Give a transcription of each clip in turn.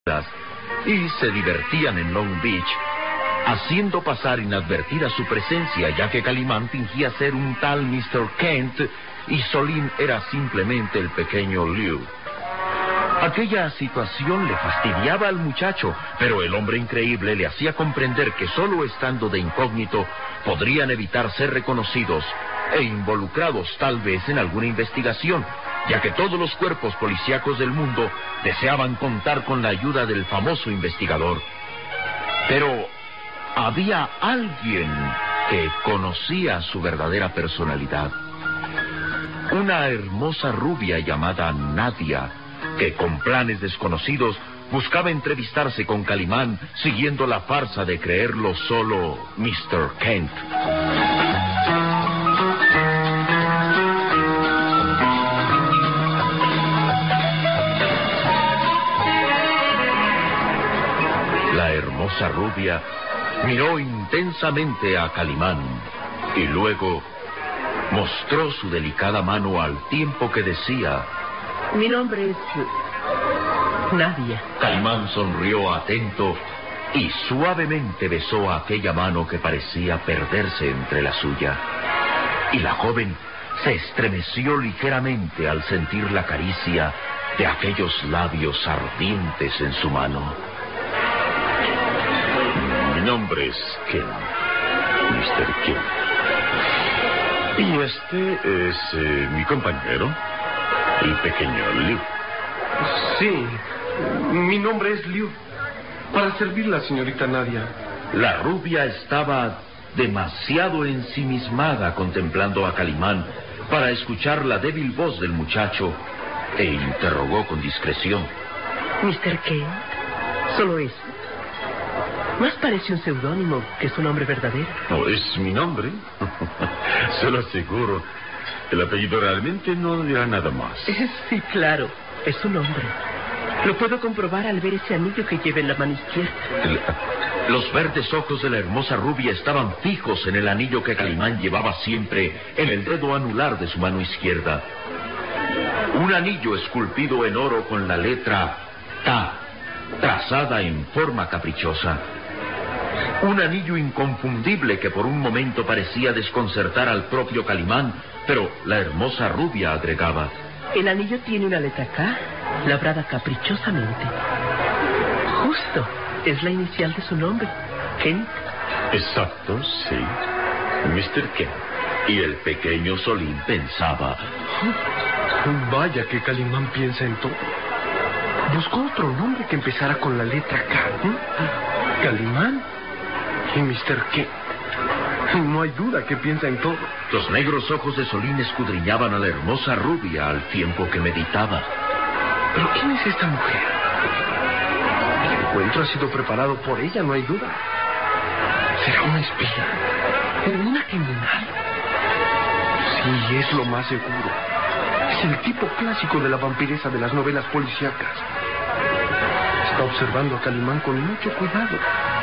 y se divertían en Long Beach, haciendo pasar inadvertida su presencia, ya que Calimán fingía ser un tal Mr. Kent y Solín era simplemente el pequeño Lew. Aquella situación le fastidiaba al muchacho, pero el hombre increíble le hacía comprender que solo estando de incógnito podrían evitar ser reconocidos e involucrados tal vez en alguna investigación, ya que todos los cuerpos policíacos del mundo deseaban contar con la ayuda del famoso investigador. Pero había alguien que conocía su verdadera personalidad. Una hermosa rubia llamada Nadia, que con planes desconocidos buscaba entrevistarse con Calimán, siguiendo la farsa de creerlo solo Mr. Kent. La hermosa rubia miró intensamente a Calimán y luego mostró su delicada mano al tiempo que decía: mi nombre es Nadia. Calimán sonrió atento y suavemente besó aquella mano que parecía perderse entre la suya. Y la joven se estremeció ligeramente al sentir la caricia de aquellos labios ardientes en su mano. Mi nombre es Ken, Mr. Ken. Y este es mi compañero, el pequeño Liu. Sí, mi nombre es Liu. Para servirla, señorita Nadia. La rubia estaba demasiado ensimismada contemplando a Calimán para escuchar la débil voz del muchacho e interrogó con discreción: ¿Mr. Kent? ¿Solo eso? Más parece un seudónimo que su nombre verdadero. No, es mi nombre. Se lo aseguro. El apellido realmente no dirá nada más. Sí, claro, es su nombre. Lo puedo comprobar al ver ese anillo que lleva en la mano izquierda. Los verdes ojos de la hermosa rubia estaban fijos en el anillo que Calimán llevaba siempre en el dedo anular de su mano izquierda. Un anillo esculpido en oro con la letra K, trazada en forma caprichosa. Un anillo inconfundible que por un momento parecía desconcertar al propio Calimán, pero la hermosa rubia agregaba: el anillo tiene una letra K, labrada caprichosamente. Justo, es la inicial de su nombre, Kent. Exacto, sí, Mr. Kent. Y el pequeño Solín pensaba: vaya que Calimán piensa en todo. Buscó otro nombre que empezara con la letra K. Calimán y Mr. Kent. No hay duda que piensa en todo. Los negros ojos de Solín escudriñaban a la hermosa rubia al tiempo que meditaba. ¿Pero quién es esta mujer? El encuentro ha sido preparado por ella, no hay duda. ¿Será una espía? ¿Una criminal? Sí, es lo más seguro. Es el tipo clásico de la vampiresa de las novelas policíacas. Está observando a Calimán con mucho cuidado.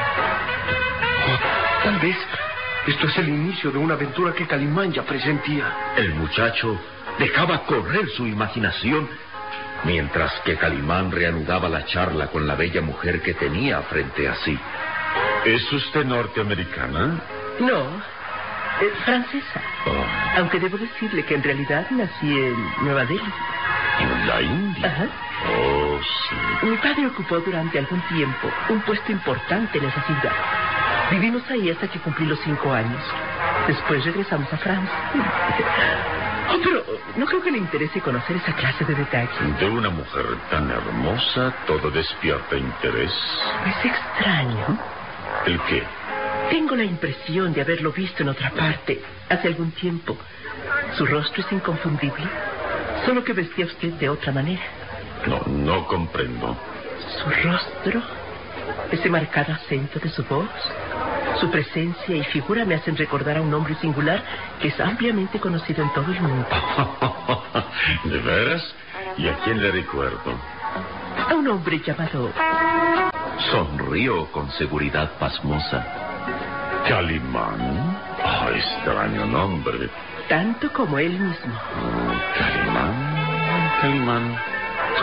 Tal vez esto es el inicio de una aventura que Calimán ya presentía. El muchacho dejaba correr su imaginación, mientras que Calimán reanudaba la charla con la bella mujer que tenía frente a sí. ¿Es usted norteamericana? No, es francesa. Oh. Aunque debo decirle que en realidad nací en Nueva Delhi. ¿En la India? Ajá. Oh, sí. Mi padre ocupó durante algún tiempo un puesto importante en esa ciudad. Vivimos ahí hasta que cumplí los 5 años. Después regresamos a Francia. Oh, pero no creo que le interese conocer esa clase de detalles. De una mujer tan hermosa, todo despierta interés. Es extraño. ¿El qué? Tengo la impresión de haberlo visto en otra parte, hace algún tiempo. Su rostro es inconfundible, solo que vestía usted de otra manera. No comprendo. Su rostro, ese marcado acento de su voz, su presencia y figura me hacen recordar a un hombre singular que es ampliamente conocido en todo el mundo. ¿De veras? ¿Y a quién le recuerdo? A un hombre llamado... Sonrió con seguridad pasmosa. ¿Calimán? Extraño nombre. Tanto como él mismo. Calimán.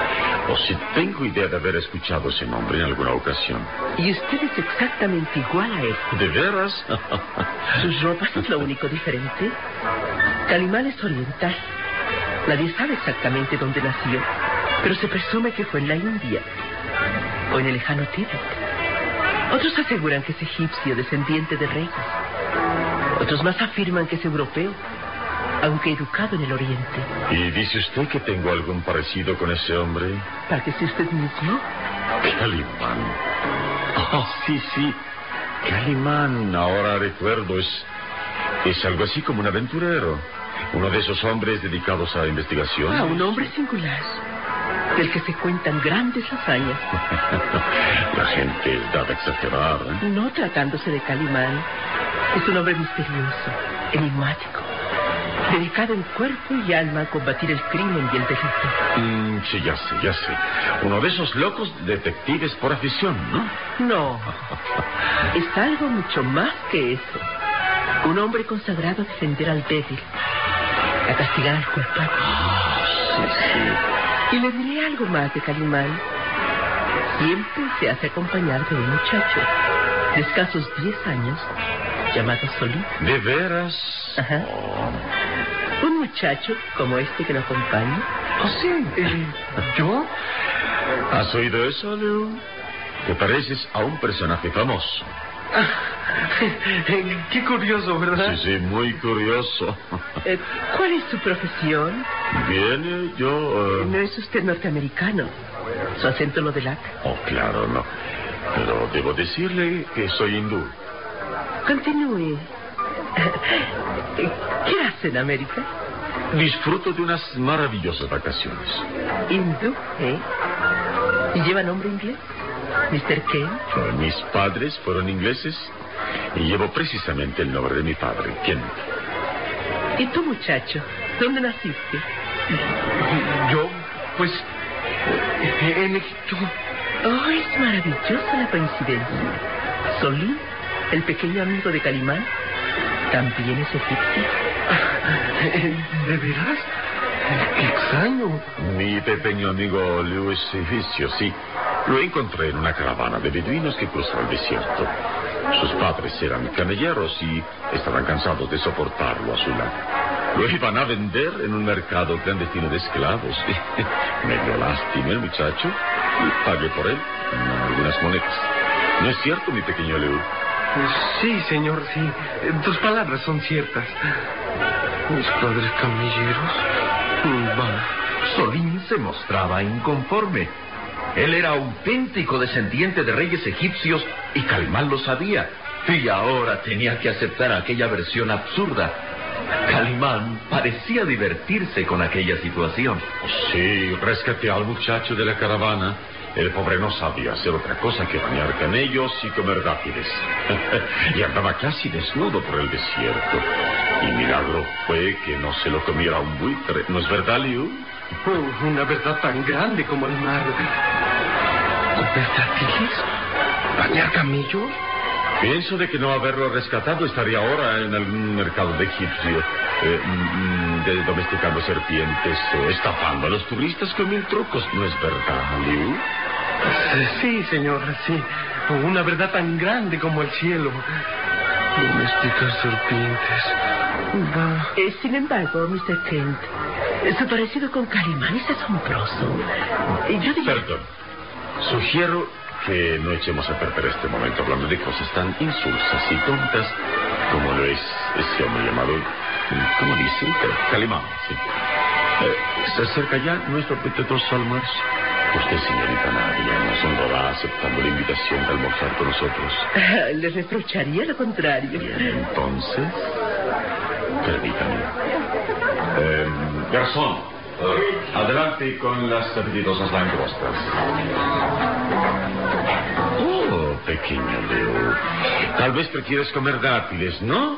O si tengo idea de haber escuchado ese nombre en alguna ocasión. Y usted es exactamente igual a él. ¿De veras? Sus ropas es lo único diferente. Calimán es oriental. Nadie sabe exactamente dónde nació, pero se presume que fue en la India o en el lejano Tíbet. Otros aseguran que es egipcio, descendiente de reyes. Otros más afirman que es europeo, aunque educado en el Oriente. ¿Y dice usted que tengo algún parecido con ese hombre? ¿Para que sea usted mismo? Calimán. Oh, sí. Calimán, ahora recuerdo, es algo así como un aventurero. Uno de esos hombres dedicados a investigación. Un hombre singular, del que se cuentan grandes hazañas. La gente es dada a exagerar, ¿eh? No tratándose de Calimán. Es un hombre misterioso, enigmático, dedicado en cuerpo y alma a combatir el crimen y el delito. Sí, ya sé. Uno de esos locos detectives por afición, ¿no? No, es algo mucho más que eso. Un hombre consagrado a defender al débil, a castigar al culpable. Sí. Y le diré algo más de Calimán. Siempre se hace acompañar de un muchacho de escasos 10 años, llamado Solín. ¿De veras? Ajá. Oh. Un muchacho como este que lo acompaña. ¿Oh, sí? ¿Yo? ¿Has oído eso, Leo? Te pareces a un personaje famoso. Qué curioso, ¿verdad? Sí, muy curioso. ¿Cuál es su profesión? Bien, yo... No es usted norteamericano. Su acento lo delata. Oh, claro, no. Pero debo decirle que soy hindú. Continúe. ¿Qué hace en América? Disfruto de unas maravillosas vacaciones. Hindú, ¿eh? ¿Y lleva nombre inglés? ¿Mr. Kent? Mis padres fueron ingleses y llevo precisamente el nombre de mi padre, Kent. ¿Y tú, muchacho? ¿Dónde naciste? Yo, pues, en Egipto. Oh, es maravillosa la coincidencia. Solín, el pequeño amigo de Calimán, también es egipcio. ¿De veras? ¡Qué extraño! Mi pequeño amigo Leo es egipcio, sí. Lo encontré en una caravana de beduinos que cruzó el desierto. Sus padres eran camelleros y estaban cansados de soportarlo a su lado. Lo iban a vender en un mercado clandestino de esclavos. Me dio lástima el muchacho y pagué por él algunas monedas. ¿No es cierto, mi pequeño Leo? Sí, señor, sí. Tus palabras son ciertas. Mis padres camelleros. Solín se mostraba inconforme. Él era auténtico descendiente de reyes egipcios y Calimán lo sabía. Y ahora tenía que aceptar aquella versión absurda. Calimán parecía divertirse con aquella situación. Sí, rescaté al muchacho de la caravana. El pobre no sabía hacer otra cosa que bañar camellos y comer dátiles. Y andaba casi desnudo por el desierto. Y milagro fue que no se lo comiera un buitre. ¿No es verdad, Liu? Una verdad tan grande como el mar. ¿Comer dátiles? ¿Bañar camellos? Pienso de que no haberlo rescatado estaría ahora en algún mercado de egipcio, domesticando serpientes o estafando a los turistas con 1000 trucos. ¿No es verdad, Liu? Sí, señor, sí. Una verdad tan grande como el cielo. Domesticar serpientes. Sin embargo, Mr. Kent, su parecido con Calimán es asombroso. Yo diría... Perdón. Sugiero que no echemos a perder este momento hablando de cosas tan insulsas y tontas como lo es ese hombre llamado, ¿cómo dice? Calimán, sí. Se acerca ya nuestro apetitoso almuerzo. Usted, señorita Nadia, nos honrará aceptando la invitación de almorzar con nosotros. Le reprocharía lo contrario. Bien, entonces, permítame. Garzón, adelante con las apetitosas langostas. Oh, pequeño Leo. Tal vez prefieres comer dátiles, ¿no?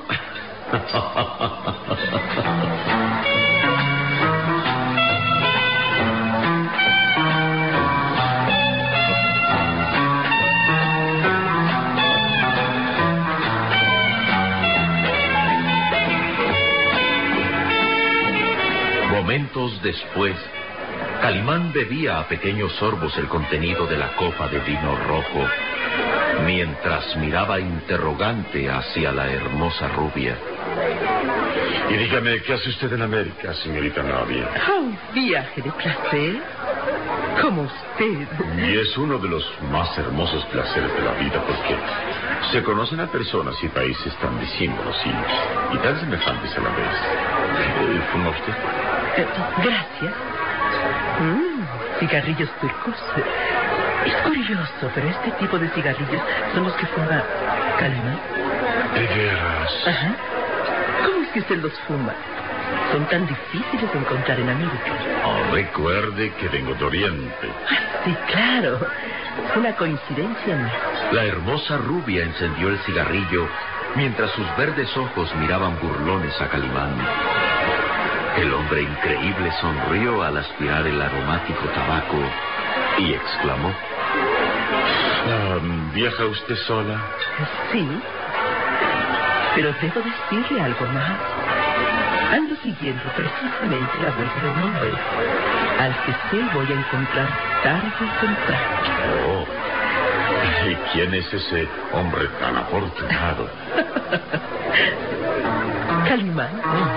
Momentos después, Calimán bebía a pequeños sorbos el contenido de la copa de vino rojo, mientras miraba interrogante hacia la hermosa rubia. Y dígame, ¿qué hace usted en América, señorita Navia? Un viaje de placer, como usted. Y es uno de los más hermosos placeres de la vida, porque se conocen a personas y países tan disímbolos y tan semejantes a la vez. ¿Fuma usted? Gracias. Cigarrillos turcos. Es curioso, pero este tipo de cigarrillos son los que fuma Calimán. ¿De veras? Ajá. ¿Cómo es que usted los fuma? Son tan difíciles de encontrar en América. Recuerde que vengo de Oriente. Sí, claro. Una coincidencia más. La hermosa rubia encendió el cigarrillo mientras sus verdes ojos miraban burlones a Calimán. El hombre increíble sonrió al aspirar el aromático tabaco y exclamó: ¿Viaja usted sola? Sí, pero debo decirle algo más. Ando siguiendo precisamente la huella de un hombre al que sí voy a encontrar tarde o temprano. Oh. ¿Y quién es ese hombre tan afortunado? Calimán.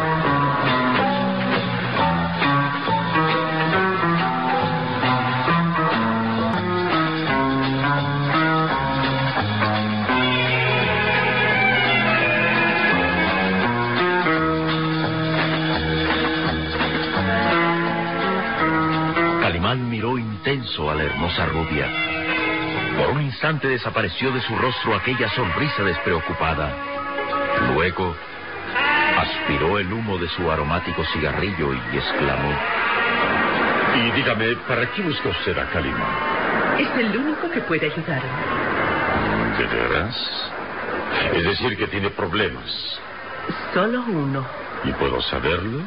Calimán miró intenso a la hermosa rubia. Por un instante desapareció de su rostro aquella sonrisa despreocupada. Luego aspiró el humo de su aromático cigarrillo y exclamó: Y dígame, ¿para qué busca usted a Calimán? Es el único que puede ayudarme. ¿De veras? Es decir, que tiene problemas. Solo uno. ¿Y puedo saberlo?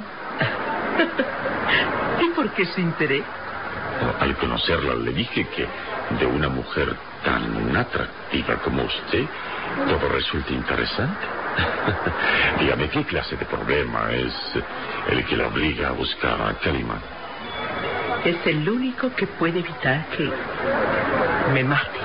¿Y por qué su interés? Al conocerla le dije que de una mujer tan atractiva como usted, todo resulta interesante. Dígame, ¿qué clase de problema es el que la obliga a buscar a Calimán? Es el único que puede evitar que me mate.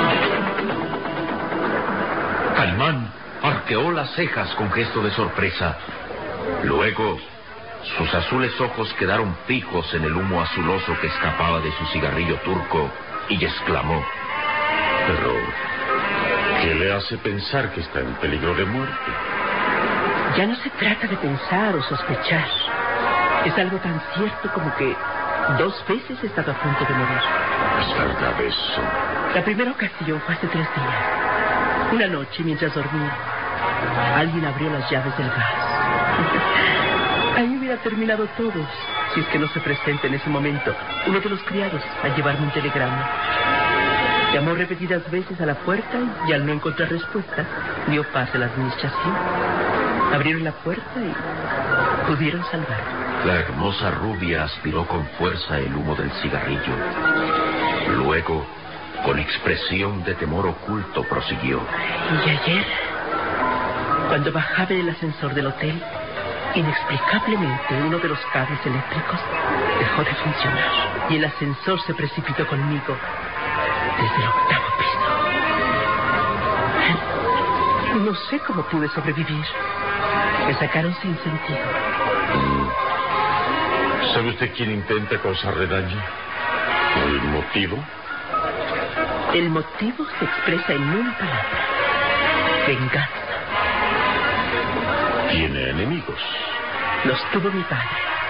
Calimán arqueó las cejas con gesto de sorpresa. Luego, sus azules ojos quedaron fijos en el humo azuloso que escapaba de su cigarrillo turco y exclamó: Pero, ¿qué le hace pensar que está en peligro de muerte? Ya no se trata de pensar o sospechar. Es algo tan cierto como que 2 veces he estado a punto de morir. ¿Es verdad eso? La primera ocasión fue hace 3 días. Una noche, mientras dormía, alguien abrió las llaves del gas. Ahí hubiera terminado todo, si es que no se presenta en ese momento uno de los criados a llevarme un telegrama. Llamó repetidas veces a la puerta y al no encontrar respuesta, dio pase a la administración. Abrieron la puerta y pudieron salvarme. La hermosa rubia aspiró con fuerza el humo del cigarrillo. Luego, con expresión de temor oculto, prosiguió: Y ayer, cuando bajaba del ascensor del hotel, inexplicablemente uno de los cables eléctricos dejó de funcionar y el ascensor se precipitó conmigo desde el 8º piso. No sé cómo pude sobrevivir. Me sacaron sin sentido. ¿Sabe usted quién intenta causarle daño? ¿El motivo? El motivo se expresa en una palabra: venganza. ¿Tiene enemigos? Los tuvo mi padre.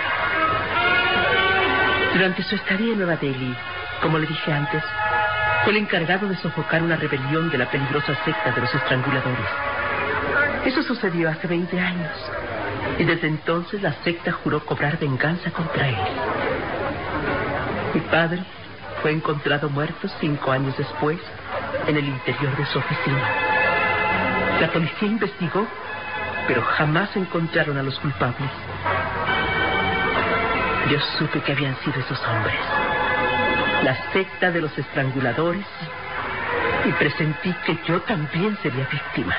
Durante su estadía en Nueva Delhi, como le dije antes, fue el encargado de sofocar una rebelión de la peligrosa secta de los estranguladores. Eso sucedió hace 20 años. Y desde entonces la secta juró cobrar venganza contra él. Mi padre fue encontrado muerto 5 años después en el interior de su oficina. La policía investigó, pero jamás encontraron a los culpables. Yo supe que habían sido esos hombres, la secta de los estranguladores, y presentí que yo también sería víctima.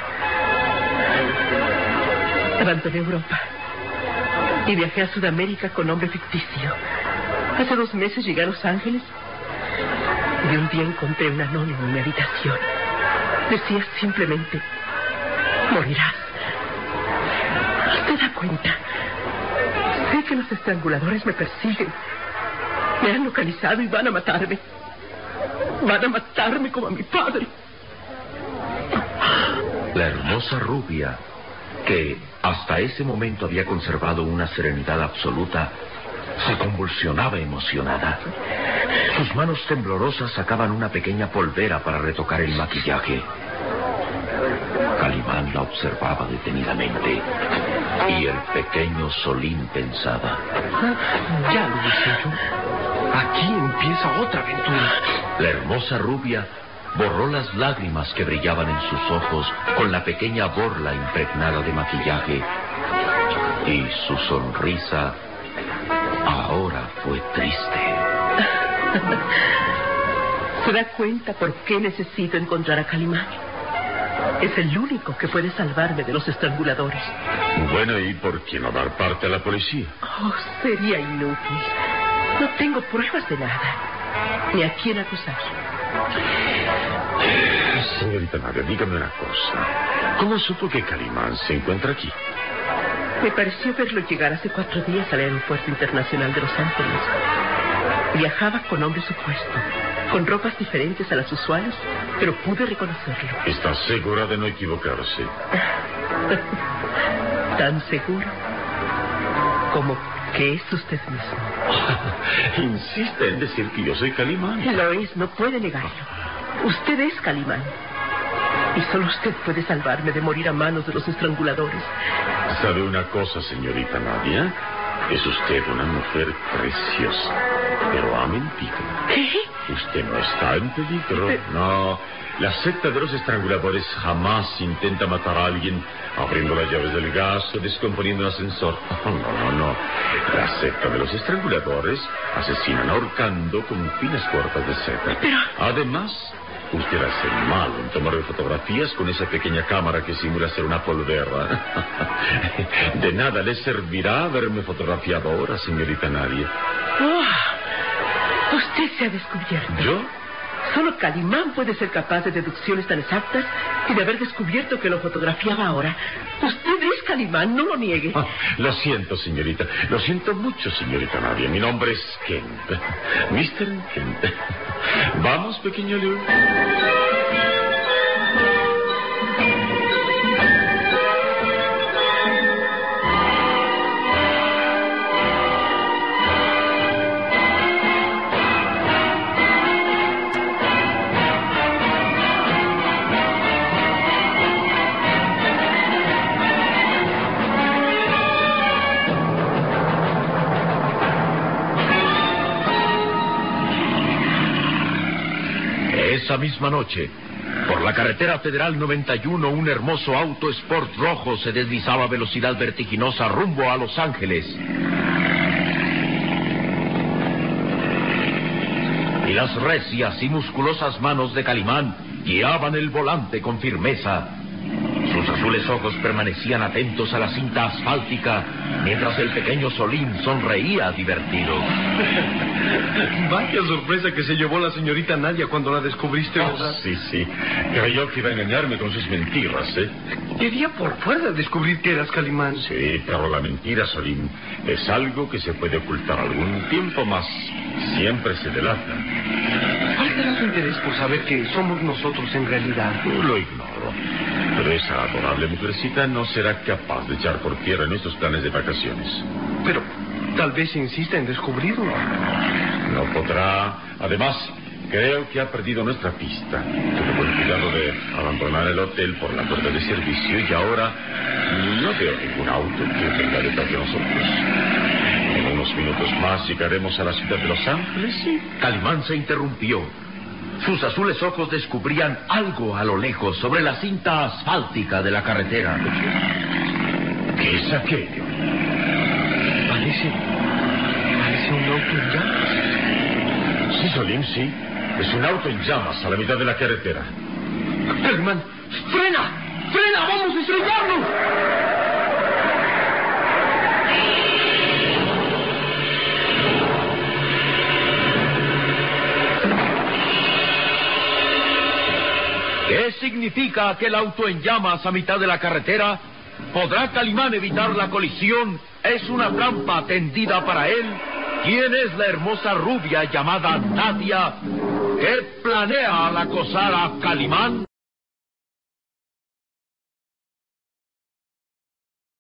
Abandoné Europa y viajé a Sudamérica con nombre ficticio. Hace 2 meses llegué a Los Ángeles y un día encontré un anónimo en mi habitación. Decía simplemente: morirás. ¿Se da cuenta? Sé que los estranguladores me persiguen. Me han localizado y van a matarme. Van a matarme como a mi padre. La hermosa rubia, que hasta ese momento había conservado una serenidad absoluta, se convulsionaba emocionada. Sus manos temblorosas sacaban una pequeña polvera para retocar el maquillaje. Calimán la observaba detenidamente y el pequeño Solín pensaba: Ya lo dije yo. Aquí empieza otra aventura. La hermosa rubia borró las lágrimas que brillaban en sus ojos con la pequeña borla impregnada de maquillaje, y su sonrisa ahora fue triste. ¿Se da cuenta por qué necesito encontrar a Calimán? Es el único que puede salvarme de los estranguladores. Bueno, ¿y por qué no dar parte a la policía? Oh, sería inútil. No tengo pruebas de nada, ni a quién acusar. Señorita Nadia, dígame una cosa. ¿Cómo supo que Calimán se encuentra aquí? Me pareció verlo llegar hace 4 días al Aeropuerto Internacional de Los Ángeles. Viajaba con nombre supuesto, con ropas diferentes a las usuales, pero pude reconocerlo. ¿Está segura de no equivocarse? Tan seguro como que es usted mismo. Insiste en decir que yo soy Calimán. Lo es, no puede negarlo. Usted es Calimán. Y solo usted puede salvarme de morir a manos de los estranguladores. ¿Sabe una cosa, señorita Nadia? Es usted una mujer preciosa, pero ha mentido. ¿Qué? Usted no está en peligro. No, la secta de los estranguladores jamás intenta matar a alguien abriendo las llaves del gas o descomponiendo un ascensor. No. La secta de los estranguladores asesinan ahorcando con finas cuerdas de seda. Pero... Además, usted hace mal en tomar fotografías con esa pequeña cámara que simula ser una polvera. De nada le servirá haberme fotografiado ahora, señorita Nadia. Oh, usted se ha descubierto. ¿Yo? Solo Calimán puede ser capaz de deducciones tan exactas y de haber descubierto que lo fotografiaba ahora. Usted es Calimán, no lo niegue. Lo siento, señorita. Lo siento mucho, señorita Nadia. Mi nombre es Kent. Mr. Kent. Vamos, pequeño Leo. Esa misma noche, por la carretera federal 91, un hermoso auto Sport rojo se deslizaba a velocidad vertiginosa rumbo a Los Ángeles. Y las recias y musculosas manos de Calimán guiaban el volante con firmeza. Sus azules ojos permanecían atentos a la cinta asfáltica, mientras el pequeño Solín sonreía divertido. Vaya sorpresa que se llevó la señorita Nadia cuando la descubriste, ¿verdad? Sí. Creyó que iba a engañarme con sus mentiras, ¿eh? Quería por fuerza descubrir que eras Calimán. Sí, pero la mentira, Solín, es algo que se puede ocultar algún tiempo más. Siempre se delata. ¿Cuál será su interés por saber que somos nosotros en realidad? Lo ignoro. Pero esa adorable mujercita no será capaz de echar por tierra nuestros planes de vacaciones. Pero tal vez insista en descubrirlo. No podrá. Además, creo que ha perdido nuestra pista. Tuvo el cuidado de abandonar el hotel por la puerta de servicio y ahora no veo ningún auto que venga detrás de nosotros. En unos minutos más llegaremos a la ciudad de Los Ángeles y... Calimán se interrumpió. Sus azules ojos descubrían algo a lo lejos sobre la cinta asfáltica de la carretera. ¿Qué es aquello? Parece un auto en llamas. Sí, Solín, sí. Es un auto en llamas a la mitad de la carretera. Calimán, ¡frena! ¡Vamos a estrellarnos! ¿Qué significa aquel auto en llamas a mitad de la carretera? ¿Podrá Calimán evitar la colisión? ¿Es una trampa tendida para él? ¿Quién es la hermosa rubia llamada Nadia que planea al acosar a Calimán?